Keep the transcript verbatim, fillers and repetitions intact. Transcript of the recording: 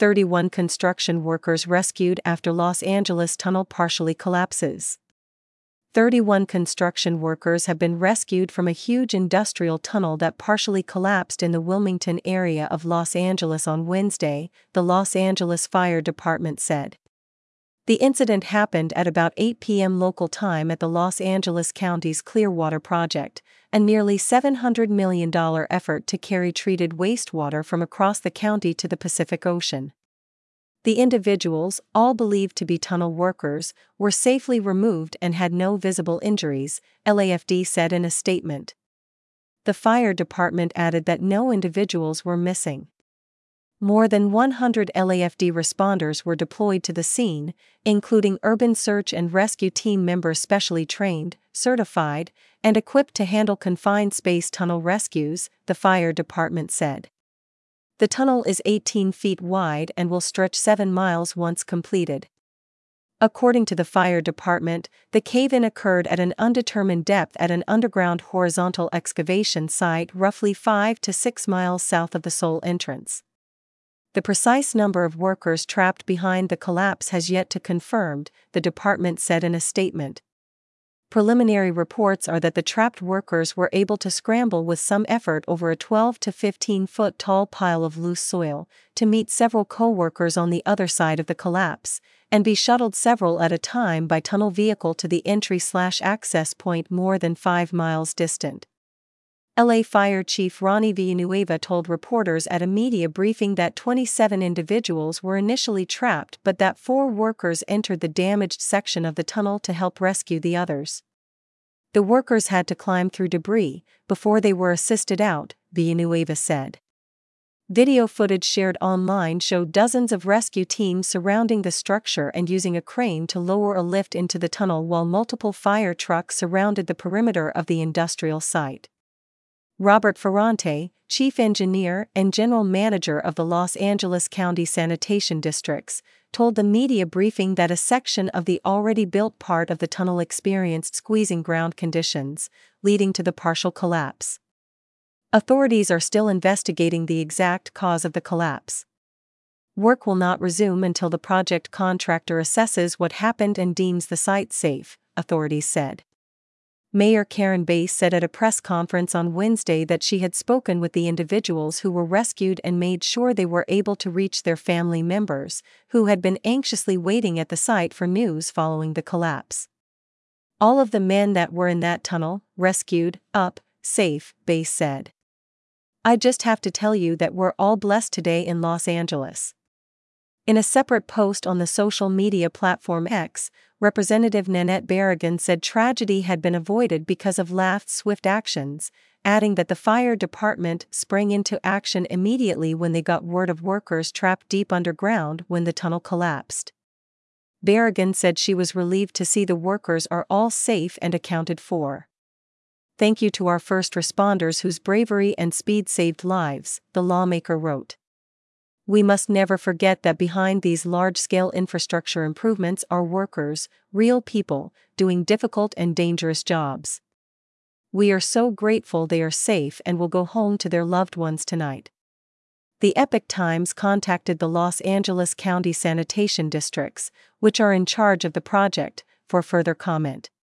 thirty-one construction workers rescued after Los Angeles tunnel partially collapses. thirty-one construction workers have been rescued from a huge industrial tunnel that partially collapsed in the Wilmington area of Los Angeles on Wednesday, the Los Angeles Fire Department said. The incident happened at about eight p m local time at the Los Angeles County's Clearwater Project, a nearly seven hundred million dollars effort to carry treated wastewater from across the county to the Pacific Ocean. The individuals, all believed to be tunnel workers, were safely removed and had no visible injuries, L A F D said in a statement. The fire department added that no individuals were missing. More than one hundred L A F D responders were deployed to the scene, including urban search and rescue team members specially trained, certified, and equipped to handle confined space tunnel rescues, the fire department said. The tunnel is eighteen feet wide and will stretch seven miles once completed. According to the fire department, the cave-in occurred at an undetermined depth at an underground horizontal excavation site roughly five to six miles south of the Seoul entrance. The precise number of workers trapped behind the collapse has yet to be confirmed, the department said in a statement. Preliminary reports are that the trapped workers were able to scramble with some effort over a twelve to fifteen foot tall pile of loose soil, to meet several co-workers on the other side of the collapse, and be shuttled several at a time by tunnel vehicle to the entry-slash-access point more than five miles distant. L A Fire Chief Ronnie Villanueva told reporters at a media briefing that twenty-seven individuals were initially trapped but that four workers entered the damaged section of the tunnel to help rescue the others. The workers had to climb through debris before they were assisted out, Villanueva said. Video footage shared online showed dozens of rescue teams surrounding the structure and using a crane to lower a lift into the tunnel while multiple fire trucks surrounded the perimeter of the industrial site. Robert Ferrante, chief engineer and general manager of the Los Angeles County Sanitation Districts, told the media briefing that a section of the already built part of the tunnel experienced squeezing ground conditions, leading to the partial collapse. Authorities are still investigating the exact cause of the collapse. Work will not resume until the project contractor assesses what happened and deems the site safe, authorities said. Mayor Karen Bass said at a press conference on Wednesday that she had spoken with the individuals who were rescued and made sure they were able to reach their family members, who had been anxiously waiting at the site for news following the collapse. All of the men that were in that tunnel, rescued, up, safe, Bass said. I just have to tell you that we're all blessed today in Los Angeles. In a separate post on the social media platform X, Representative Nanette Barragán said tragedy had been avoided because of L A F T's swift actions, adding that the fire department sprang into action immediately when they got word of workers trapped deep underground when the tunnel collapsed. Barragán said she was relieved to see the workers are all safe and accounted for. Thank you to our first responders whose bravery and speed saved lives, the lawmaker wrote. We must never forget that behind these large-scale infrastructure improvements are workers, real people, doing difficult and dangerous jobs. We are so grateful they are safe and will go home to their loved ones tonight. The Epoch Times contacted the Los Angeles County Sanitation Districts, which are in charge of the project, for further comment.